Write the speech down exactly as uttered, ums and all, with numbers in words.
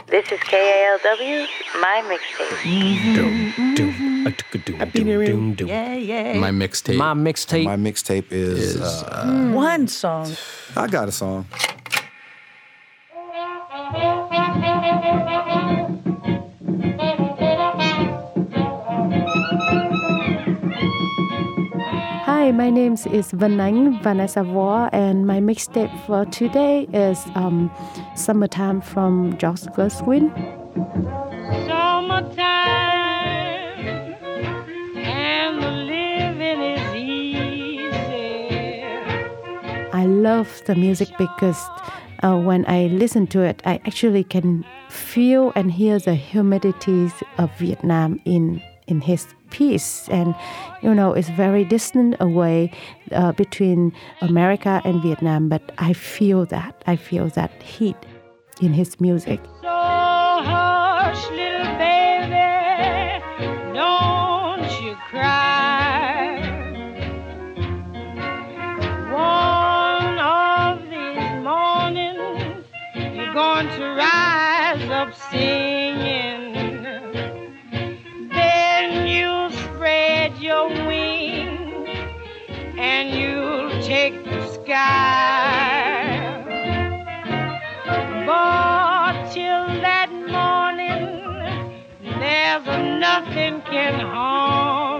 This is K A L W, my mixtape. Doom, doom, a doom, Happy doom, New Year. doom, doom. Yeah, yeah. My mixtape. My mixtape. My mixtape is, is uh, uh, One song. I got a song. Hi, my name is Vanang Vanessa War, and my mixtape for today is um, Summertime from George Gershwin. Summertime and the living is easy. I love the music because uh, when I listen to it, I actually can feel and hear the humidities of Vietnam in in his piece. And, you know, it's very distant away uh, between America and Vietnam, but I feel that. I feel that heat in his music. So hush, little baby, don't you cry. One of these mornings, you're going to rise up singing. Then you spread your wings and you'll take the sky. But till that morning, there's nothing can harm